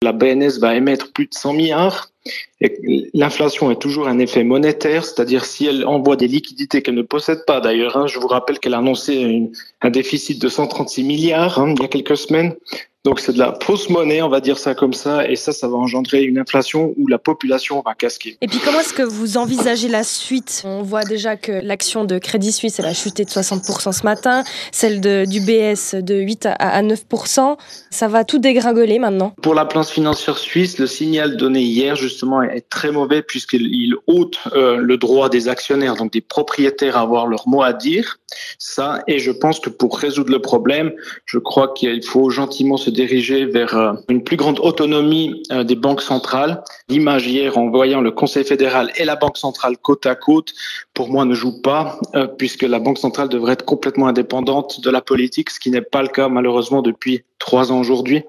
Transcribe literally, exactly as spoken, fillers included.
La B N S va émettre plus de cent milliards. Et l'inflation est toujours un effet monétaire, c'est-à-dire si elle envoie des liquidités qu'elle ne possède pas. D'ailleurs, hein, je vous rappelle qu'elle a annoncé une, un déficit de cent trente-six milliards hein, il y a quelques semaines. Donc c'est de la fausse monnaie, on va dire ça comme ça, et ça, ça va engendrer une inflation où la population va casquer. Et puis comment est-ce que vous envisagez la suite ? On voit déjà que l'action de Crédit Suisse, elle a chuté de soixante pour cent ce matin, celle de, du B S de huit à neuf pour cent. Ça va tout dégringoler maintenant. Pour la place financière suisse, le signal donné hier justement est très mauvais puisqu'il ôte euh, le droit des actionnaires, donc des propriétaires à avoir leur mot à dire. Ça, et je pense que pour résoudre le problème, je crois qu'il faut gentiment se diriger vers euh, une plus grande autonomie euh, des banques centrales. L'image hier en voyant le Conseil fédéral et la Banque centrale côte à côte, pour moi ne joue pas euh, puisque la Banque centrale devrait être complètement indépendante de la politique, ce qui n'est pas le cas malheureusement depuis trois ans aujourd'hui.